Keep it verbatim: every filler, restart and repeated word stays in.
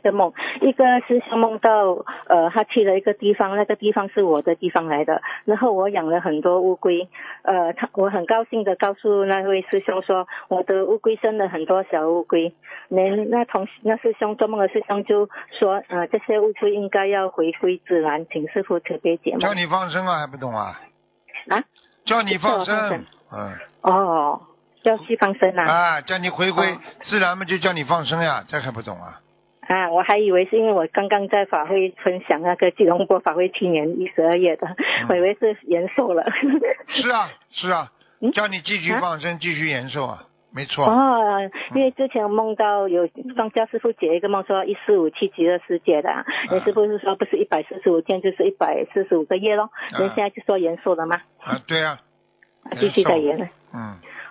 个梦，一个师兄梦到呃他去了一个地方，那个地方是我的地方来的，然后我养了很多乌龟，呃他我很高兴的告诉那位师兄说我的乌龟生了很多小乌龟，那那同那师兄做梦的师兄就说呃这些乌龟应该要回归自然，请师父慈悲解梦。 叫你放生啊，还不懂啊？ 啊？ 叫你放生， 叫我放生嗯。 哦，要去放生啊？ 啊，叫你回归哦自然嘛，就叫你放生呀，这还不懂啊？ 啊，我还以为是因为我刚刚在法会分享那个吉隆坡法会去年一十二月的， 嗯我以为是延寿了。 是啊，是啊， 嗯叫你继续放生，继续延寿啊，没错。 哦，因为之前梦到有方家师傅解一个梦说一四五去极乐世界的，啊，那师傅是说不是一百四十五天就是一百四十五个月咯，那、现在就说延寿了吗？ 啊，对啊， 继续再延了。 嗯。